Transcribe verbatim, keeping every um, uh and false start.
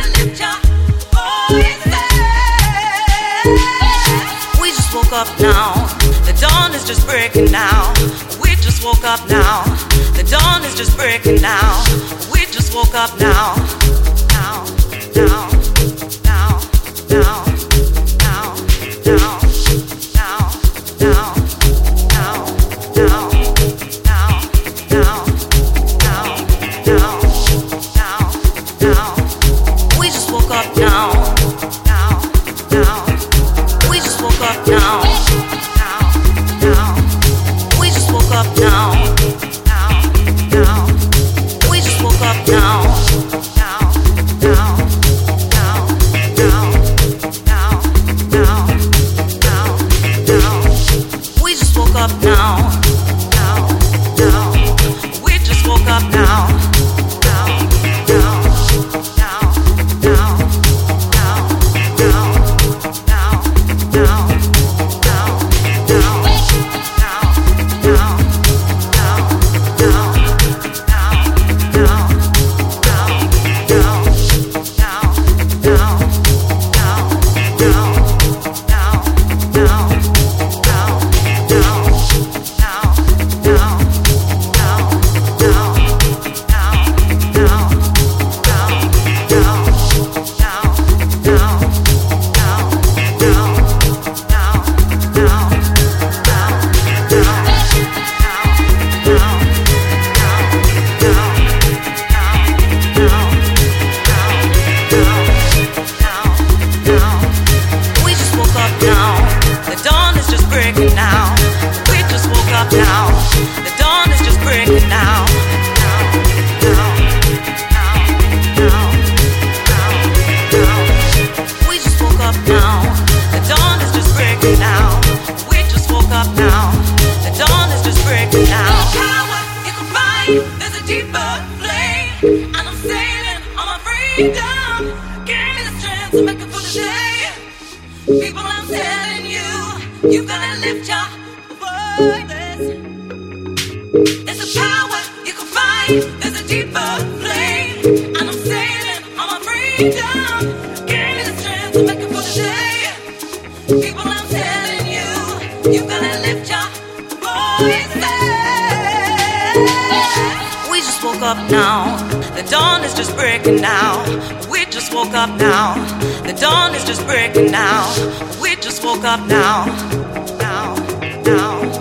lift your voices. We just woke up now. The dawn is just breaking now. We just woke up now. The dawn is just breaking now. We just woke up now. Now, now, now, now, now, now, now, now, now, now, now, now, now, now, now, now. We just woke up now. Now, now. We just woke up now. Now, now. We just woke up now. Now, now. We just woke up now. Now, now, now, now, now, now, now, now. We just woke up now. Now, now. We just woke up now. Now, now, now, now, now, now, now, now, now, now, now, you gotta lift your voices. There's a power you can find. There's a deeper flame. And I'm sailing on my freedom. Give me the strength to make it for the day. People, I'm telling you, you gotta lift your voices. We just woke up now. The dawn is just breaking now. We just woke up now. The dawn is just breaking now. We just woke up now. Now, now.